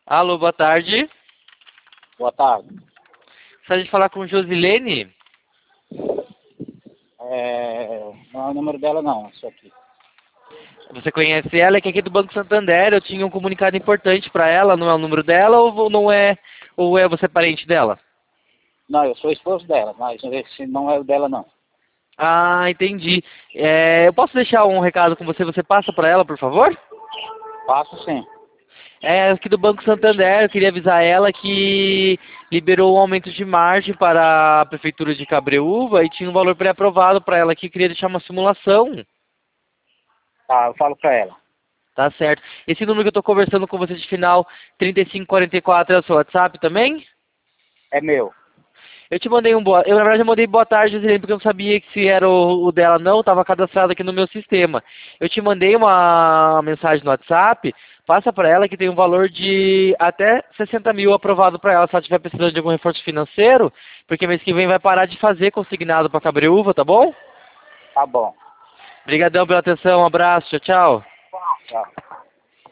Alô, boa tarde. Boa tarde. Gostaria de falar com Josilene. Não é o número dela não, isso aqui. Você conhece ela? É que aqui do Banco Santander eu tinha um comunicado importante para ela. Não é o número dela ou não é? Ou é você parente dela? Não, eu sou esposo dela, mas esse não é o dela não. Ah, entendi. Eu posso deixar um recado com você? Você passa para ela, por favor? Passo sim. Aqui do Banco Santander, eu queria avisar ela que liberou um aumento de margem para a Prefeitura de Cabreúva e tinha um valor pré-aprovado para ela aqui. Queria deixar uma simulação. Tá, eu falo pra ela. Tá certo. Esse número que eu estou conversando com você de final 3544 é o seu WhatsApp também? É meu. Eu te mandei na verdade, eu mandei boa tarde, Josilene, porque eu não sabia que se era o dela não, estava cadastrado aqui no meu sistema. Eu te mandei uma mensagem no WhatsApp, passa para ela que tem um valor de até 60 mil aprovado para ela, se ela estiver precisando de algum reforço financeiro, porque mês que vem vai parar de fazer consignado para Cabreúva, tá bom? Tá bom. Obrigadão pela atenção, um abraço, tchau, tchau. Tchau.